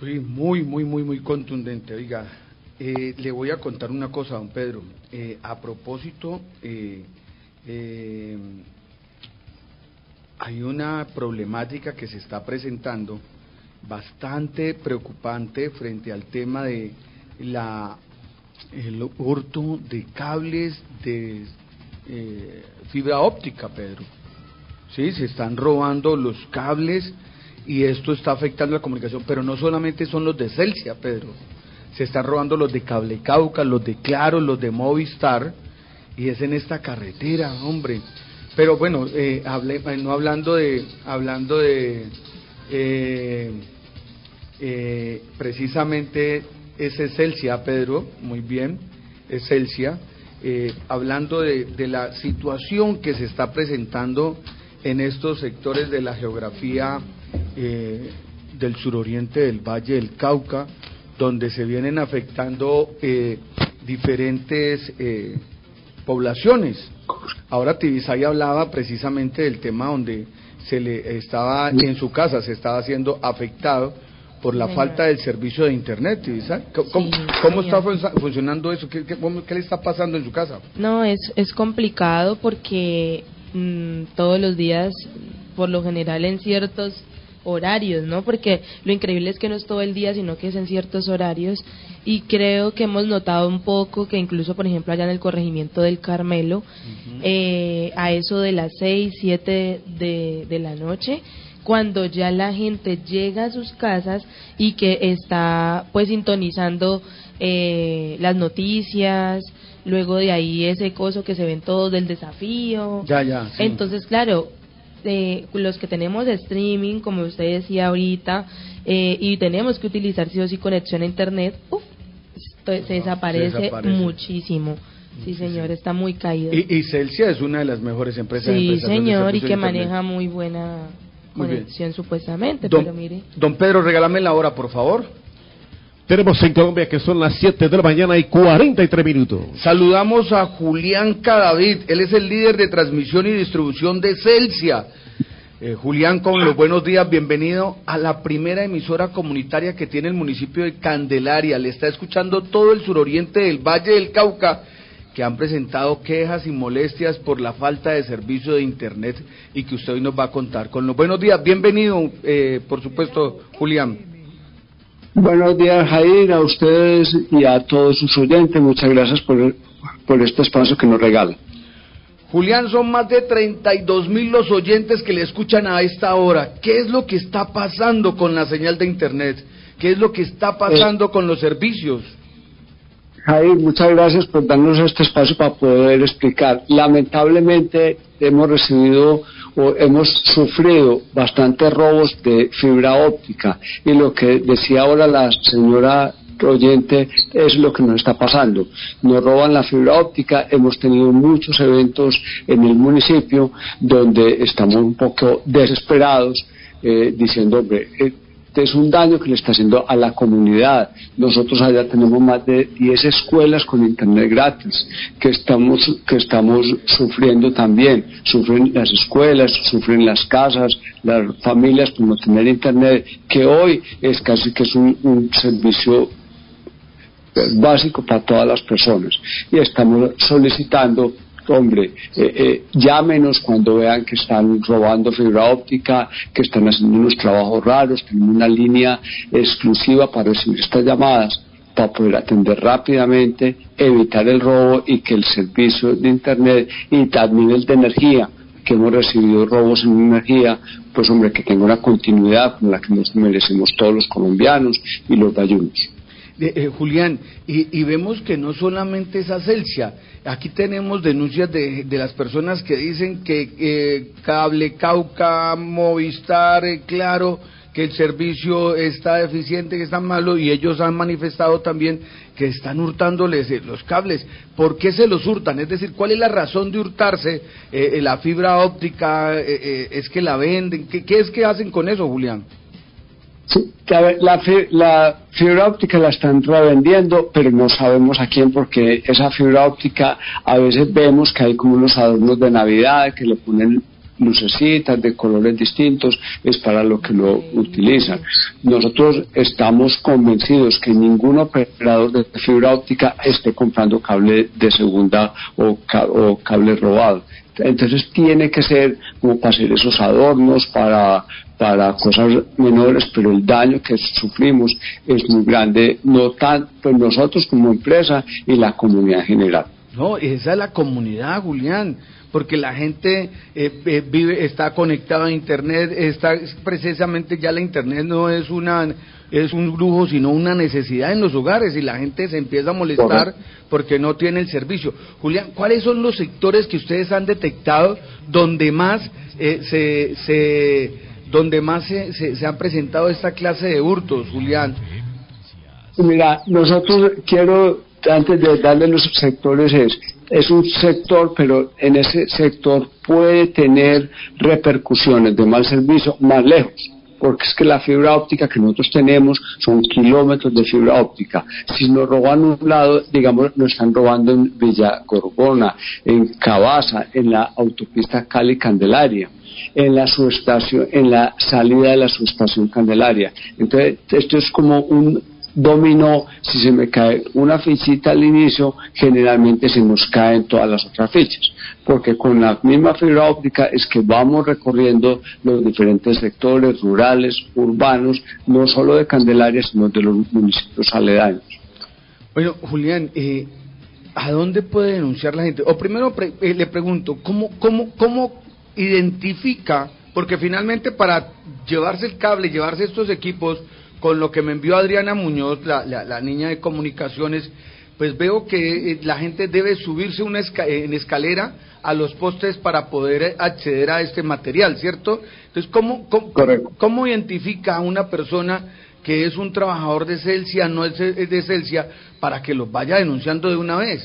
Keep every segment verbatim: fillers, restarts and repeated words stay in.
Uy, muy, muy, muy, muy contundente. Oiga, eh, le voy a contar una cosa, don Pedro. Eh, a propósito, eh, eh, hay una problemática que se está presentando bastante preocupante frente al tema de la el hurto de cables de eh, fibra óptica, Pedro. Sí, se están robando los cables y esto está afectando la comunicación, pero no solamente son los de Celsia, Pedro, se están robando los de Cable Cauca, los de Claro, los de Movistar, y es en esta carretera, hombre. Pero bueno, eh, hablé, no hablando de, hablando de, eh, eh, precisamente ese Celsia, Pedro, muy bien, es Celsia, eh, hablando de, de la situación que se está presentando en estos sectores de la geografía eh, del suroriente del Valle del Cauca, donde se vienen afectando eh, diferentes eh, poblaciones. Ahora Tibisay hablaba precisamente del tema donde se le estaba en su casa, se estaba siendo afectado por la Señor. falta del servicio de internet, Tibisay. ¿Cómo, Sí, cómo está señor. fun- funcionando eso? ¿Qué, qué, cómo- qué le está pasando en su casa? No, es, es complicado porque mmm, todos los días, por lo general en ciertos horarios, ¿no? Porque lo increíble es que no es todo el día, sino que es en ciertos horarios, y creo que hemos notado un poco que incluso, por ejemplo, allá en el corregimiento del Carmelo, uh-huh. eh, a eso de las seis, siete de, de la noche, cuando ya la gente llega a sus casas y que está pues sintonizando eh, las noticias, luego de ahí ese coso que se ven todos del desafío, ya, ya, sí. Entonces claro, eh, los que tenemos streaming, como usted decía ahorita, eh, y tenemos que utilizar sí o sí conexión a internet, uf, esto, se, desaparece se desaparece muchísimo. Sí, señor, sí. Está muy caído. Y, y Celsia es una de las mejores empresas. Sí, señor, y que internet. maneja muy buena muy conexión bien. supuestamente, don, pero mire. Don Pedro, regálame la hora, por favor. Tenemos en Colombia que son las siete de la mañana y cuarenta y tres minutos. Saludamos a Julián Cadavid, él es el líder de transmisión y distribución de Celsia. Eh, Julián, con los buenos días, bienvenido a la primera emisora comunitaria que tiene el municipio de Candelaria. Le está escuchando todo el suroriente del Valle del Cauca, que han presentado quejas y molestias por la falta de servicio de internet y que usted hoy nos va a contar. Con los buenos días, bienvenido, eh, por supuesto, Julián. Buenos días, Jair, a ustedes y a todos sus oyentes. Muchas gracias por, por este espacio que nos regalan. Julián, son más de treinta y dos mil los oyentes que le escuchan a esta hora. ¿Qué es lo que está pasando con la señal de internet? ¿Qué es lo que está pasando eh, con los servicios? Jair, muchas gracias por darnos este espacio para poder explicar. Lamentablemente hemos recibido o hemos sufrido bastantes robos de fibra óptica, y lo que decía ahora la señora oyente es lo que nos está pasando. Nos roban la fibra óptica. Hemos tenido muchos eventos en el municipio donde estamos un poco desesperados, eh, diciendo, hombre, eh, es un daño que le está haciendo a la comunidad. Nosotros allá tenemos más de diez escuelas con internet gratis que estamos que estamos sufriendo también. Sufren las escuelas, sufren las casas, las familias por no tener internet, que hoy es casi que es un, un servicio básico para todas las personas, y estamos solicitando, hombre, eh, eh, llámenos cuando vean que están robando fibra óptica, que están haciendo unos trabajos raros. Tenemos una línea exclusiva para recibir estas llamadas, para poder atender rápidamente, evitar el robo y que el servicio de internet y también el de energía, que hemos recibido robos en energía, pues hombre, que tenga una continuidad con la que nos merecemos todos los colombianos y los vallunos. Eh, eh, Julián, y, y vemos que no solamente es a Celsia, aquí tenemos denuncias de, de las personas que dicen que eh, Cable Cauca, Movistar, eh, Claro, que el servicio está deficiente, que está malo, y ellos han manifestado también que están hurtándoles eh, los cables. ¿Por qué se los hurtan? Es decir, ¿cuál es la razón de hurtarse eh, la fibra óptica? Eh, eh, ¿Es que la venden? ¿Qué, qué es que hacen con eso, Julián? Sí, la, la, la fibra óptica la están revendiendo, pero no sabemos a quién, porque esa fibra óptica a veces vemos que hay como unos adornos de Navidad que le ponen lucecitas de colores distintos, es para lo que lo utilizan. Nosotros estamos convencidos que ningún operador de fibra óptica esté comprando cable de segunda o, ca- o cable robado. Entonces tiene que ser como para hacer esos adornos, para para cosas menores, pero el daño que sufrimos es muy grande, no tanto pues nosotros como empresa y la comunidad en general. No, esa es la comunidad, Julián, porque la gente eh, eh, vive, está conectada a internet, está precisamente ya la internet no es una es un lujo, sino una necesidad en los hogares, y la gente se empieza a molestar Correcto. porque no tiene el servicio. Julián, ¿cuáles son los sectores que ustedes han detectado donde más eh, se, se donde más se, se, se han presentado esta clase de hurtos, Julián? Mira, nosotros quiero, antes de darle los sectores, es, es un sector, pero en ese sector puede tener repercusiones de mal servicio más lejos, porque es que la fibra óptica que nosotros tenemos son kilómetros de fibra óptica. Si nos roban un lado, digamos, nos están robando en Villa Gorgona, en Cabaza, en la autopista Cali-Candelaria, en la subestación, en la salida de la subestación Candelaria. Entonces, esto es como un dominó. Si se me cae una fichita al inicio, generalmente se nos caen todas las otras fichas, porque con la misma fibra óptica es que vamos recorriendo los diferentes sectores rurales, urbanos, no solo de Candelaria, sino de los municipios aledaños. Bueno, Julián, eh, ¿a dónde puede denunciar la gente? O primero pre- eh, le pregunto, ¿cómo, cómo, cómo identifica? Porque finalmente para llevarse el cable, llevarse estos equipos, con lo que me envió Adriana Muñoz, la, la, la niña de comunicaciones, pues veo que eh, la gente debe subirse una esca- en escalera a los postes para poder acceder a este material, ¿cierto? Entonces, ¿cómo, cómo, cómo identifica a una persona que es un trabajador de Celsia, no es de Celsia, para que los vaya denunciando de una vez?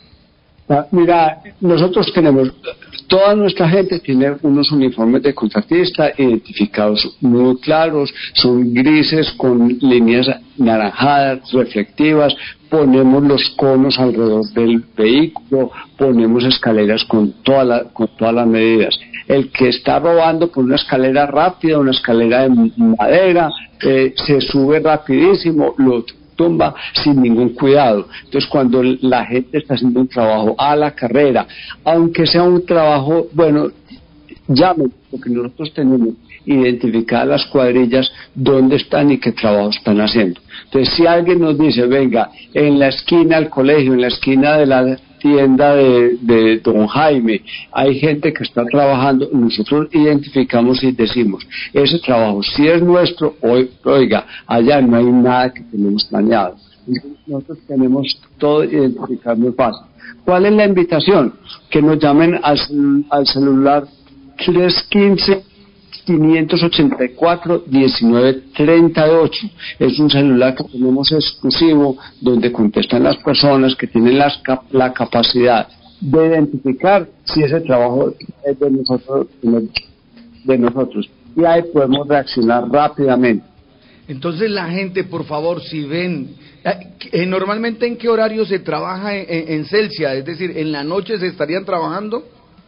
Mira, nosotros tenemos, toda nuestra gente tiene unos uniformes de contratista identificados muy claros, son grises con líneas naranjadas, reflectivas, ponemos los conos alrededor del vehículo, ponemos escaleras con, toda la, con todas las medidas. El que está robando por una escalera rápida, una escalera de madera, eh, se sube rapidísimo, lo tumba sin ningún cuidado. Entonces, cuando la gente está haciendo un trabajo a la carrera, aunque sea un trabajo, bueno, llamen, porque nosotros tenemos identificadas las cuadrillas dónde están y qué trabajo están haciendo. Entonces, si alguien nos dice, venga, en la esquina del colegio, en la esquina de la tienda de, de Don Jaime, hay gente que está trabajando, nosotros identificamos y decimos, ese trabajo si es nuestro, oiga, allá no hay nada que tenemos planeado. Nosotros tenemos todo identificado muy fácil. ¿Cuál es la invitación? Que nos llamen al, al celular tres uno cinco, cinco ocho cuatro, uno nueve tres ocho. Es un celular que tenemos exclusivo donde contestan las personas que tienen las, la capacidad de identificar si ese trabajo es de nosotros, de nosotros. Y ahí podemos reaccionar rápidamente. Entonces la gente, por favor, si ven, eh, normalmente ¿en qué horario se trabaja en, en, en Celsia? Es decir, ¿en la noche se estarían trabajando?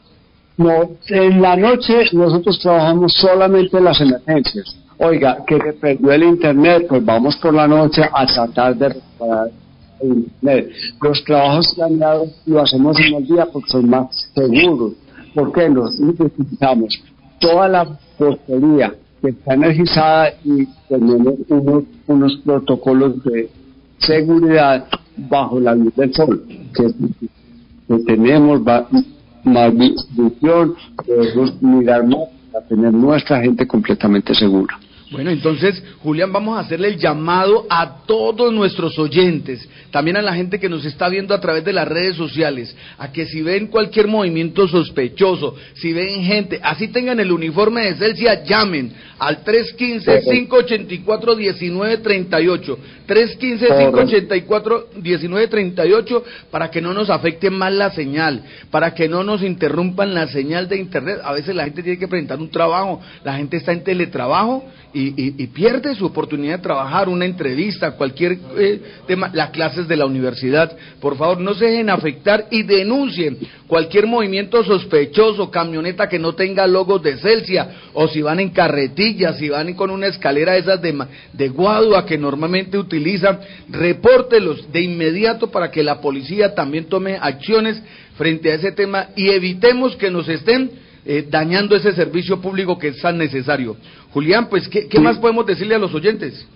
No, en la noche nosotros trabajamos solamente en las emergencias. Oiga, que se perdió el internet, pues vamos por la noche a tratar de reparar el internet. Los trabajos planeados lo hacemos en el día porque son más seguros. ¿Por qué? Los necesitamos toda la postería que está energizada y tenemos unos, unos protocolos de seguridad bajo la luz del sol que, que tenemos va, más visión, podemos mirar más para tener nuestra gente completamente segura. Bueno, entonces, Julián, vamos a hacerle el llamado a todos nuestros oyentes, también a la gente que nos está viendo a través de las redes sociales, a que si ven cualquier movimiento sospechoso, si ven gente, así tengan el uniforme de Celsia, llamen al tres uno cinco, cinco ocho cuatro, uno nueve tres ocho, tres uno cinco, cinco ocho cuatro, uno nueve tres ocho, para que no nos afecte más la señal, para que no nos interrumpan la señal de internet. A veces la gente tiene que presentar un trabajo, la gente está en teletrabajo y, y, y pierde su oportunidad de trabajar, una entrevista, cualquier eh, tema, las clases de la universidad. Por favor, no se dejen afectar y denuncien cualquier movimiento sospechoso, camioneta que no tenga logos de Celsia, o si van en carretillas, si van con una escalera esas de, de guadua que normalmente utilizan, repórtelos de inmediato para que la policía también tome acciones frente a ese tema y evitemos que nos estén eh, dañando ese servicio público que es tan necesario. Julián, pues, ¿qué, qué más podemos decirle a los oyentes?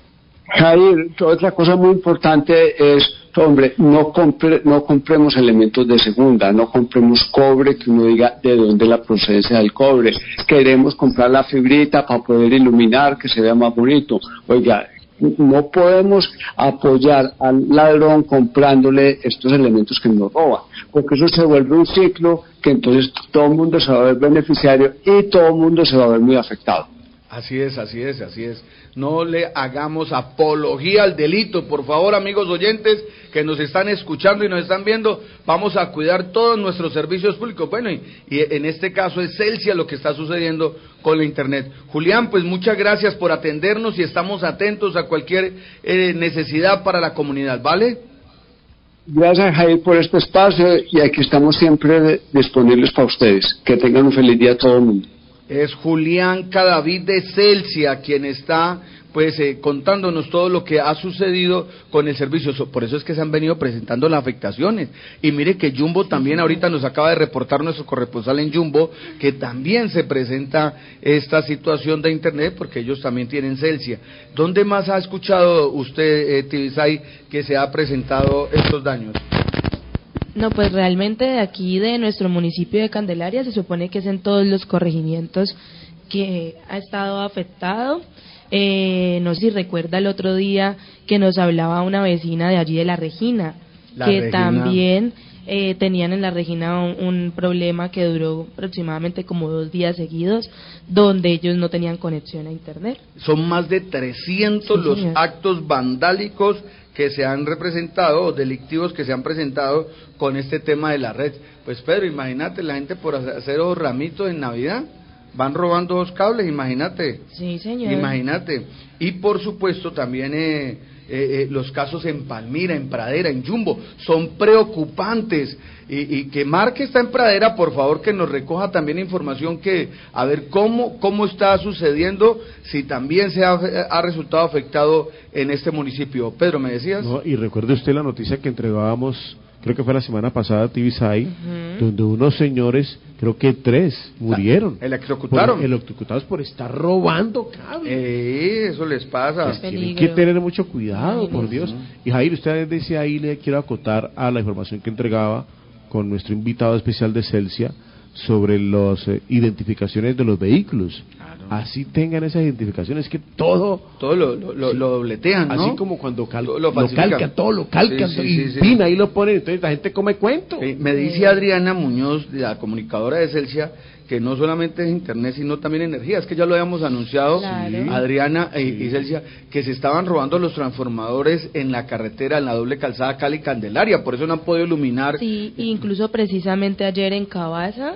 Jair, otra cosa muy importante es, hombre, no compre, no compremos elementos de segunda, no compremos cobre que uno diga de dónde la procedencia del cobre. Queremos comprar la fibrita para poder iluminar, que se vea más bonito. Oiga, no podemos apoyar al ladrón comprándole estos elementos que nos roban, porque eso se vuelve un ciclo que entonces todo el mundo se va a ver beneficiario y todo el mundo se va a ver muy afectado. Así es, así es, así es. No le hagamos apología al delito, por favor, amigos oyentes que nos están escuchando y nos están viendo, vamos a cuidar todos nuestros servicios públicos. Bueno, y, y en este caso es Celsia lo que está sucediendo con la Internet. Julián, pues muchas gracias por atendernos y estamos atentos a cualquier eh, necesidad para la comunidad, ¿vale? Gracias, Jair, por este espacio y aquí estamos siempre disponibles para ustedes. Que tengan un feliz día a todo el mundo. Es Julián Cadavid de Celsia quien está pues eh, contándonos todo lo que ha sucedido con el servicio. Por eso es que se han venido presentando las afectaciones. Y mire que Jumbo también ahorita nos acaba de reportar nuestro corresponsal en Jumbo que también se presenta esta situación de Internet porque ellos también tienen Celsia. ¿Dónde más ha escuchado usted, eh, Tibisay, que se ha presentado estos daños? No, pues realmente de aquí de nuestro municipio de Candelaria se supone que es en todos los corregimientos que ha estado afectado. Eh, no sé si recuerda el otro día que nos hablaba una vecina de allí de La Regina, la que Regina. también eh, tenían en La Regina un, un problema que duró aproximadamente como dos días seguidos, donde ellos no tenían conexión a Internet. Son más de trescientos Sí, los señor. actos vandálicos que se han representado, o delictivos que se han presentado con este tema de la red. Pues Pedro, imagínate, la gente por hacer los ramitos en Navidad, van robando dos cables, imagínate. Sí, señor. Imagínate. Y por supuesto también eh, eh, eh, los casos en Palmira, en Pradera, en Jumbo, son preocupantes. Y, y que Marque está en Pradera, por favor que nos recoja también información que, a ver cómo, cómo está sucediendo, si también se ha, ha resultado afectado en este municipio. Pedro, ¿me decías? No, y recuerde usted la noticia que entregábamos, creo que fue la semana pasada, Tibisay, Uh-huh. donde unos señores, creo que tres, murieron. Electrocutaron. Por, electrocutados por estar robando cables. Eh, eso les pasa. Pues tienen peligro. que tener mucho cuidado, Ay, por no. Dios. Y Jair, usted decía ahí, le quiero acotar a la información que entregaba con nuestro invitado especial de Celsia sobre las eh, identificaciones de los vehículos. Claro. Así tengan esas identificaciones, que todo... Todo lo, lo, lo, Sí. lo dobletean, ¿no? Así como cuando cal, Lo- lo, lo falsifican. calcan, todo lo calcan, Sí, sí, y sí, sí. pin, ahí lo ponen, entonces la gente come cuento. Eh, me dice Adriana Muñoz, la comunicadora de Celsia, que no solamente es Internet, sino también energía. Es que ya lo habíamos anunciado, Claro. Adriana eh, Sí. y Celsia, que se estaban robando los transformadores en la carretera, en la doble calzada Cali-Candelaria, por eso no han podido iluminar. Sí, incluso precisamente ayer en Cabaza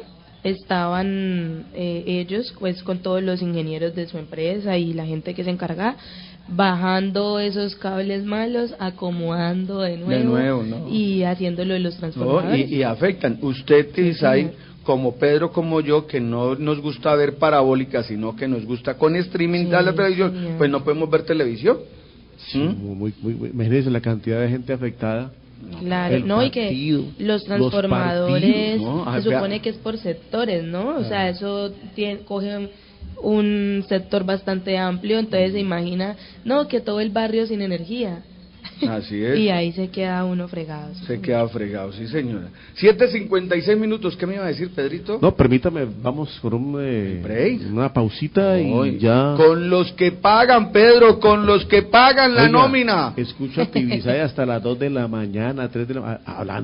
estaban eh, ellos pues con todos los ingenieros de su empresa y la gente que se encarga bajando esos cables malos, acomodando de nuevo, De nuevo, ¿no? y haciéndolo de los ¿no? transformadores. y, y afectan. Usted, Tibisay, señor. como Pedro, como yo, que no nos gusta ver parabólica, sino que nos gusta con streaming Sí, de la televisión, señor. pues no podemos ver televisión. Sí, ¿Mm? muy, muy, muy, imagínense la cantidad de gente afectada. Claro, El no, y partido, que los los transformadores, partidos, ¿no? Ah, se vea. supone que es por sectores, ¿no? O sea, eso tiene, coge un sector bastante amplio, entonces se imagina, no, que todo el barrio sin energía. Así es. Y ahí se queda uno fregado. Se queda fregado, sí señora. siete cincuenta y seis minutos, ¿qué me iba a decir, Pedrito? No, permítame, vamos por un, eh, Break. una pausita Hoy, y ya... Con los que pagan, Pedro, con los que pagan la Oiga, nómina. Escucho a Tibisay hasta las dos de la mañana, tres de la mañana, hablando.